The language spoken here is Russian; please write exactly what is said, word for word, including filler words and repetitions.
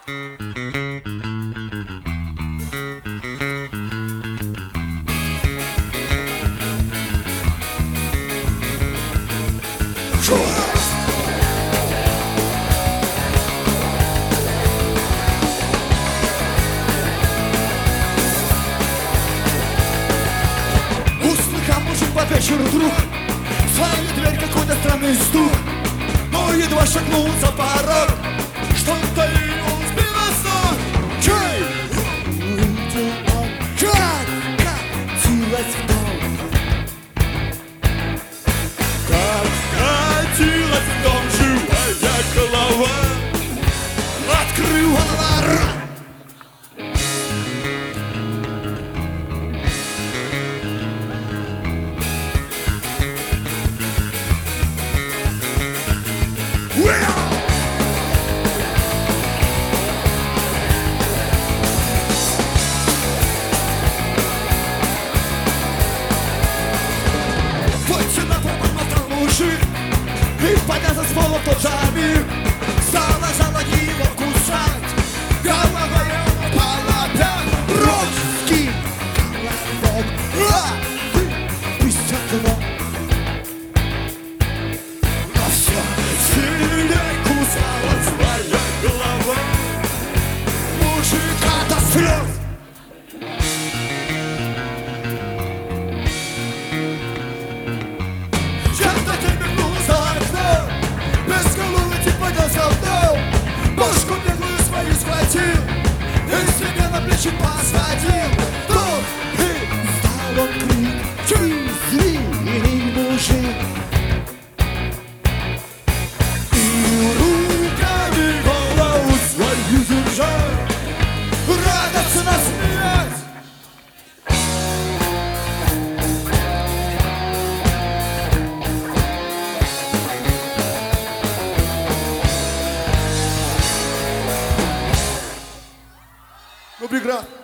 Услыхал мужик под вечер вдруг в свою дверь какой-то странный стук, но едва шагнул за порог, что-то его сбило с ног. Чай! Как катилась в дом, как катилась в дом живая голова, открывала рот. И поднялся с пола в тот же миг, стала жало его кусать, голова его упала опять. Русский колобок, а ты бесятого, но все сильней кусала своя голова мужика до слез. Бошку беглую свою схватил и себе на плечи посадил. Тут и стал он крик: ты злый мужик. И руками голову свою держал, радостно насмеясь. Obrigado.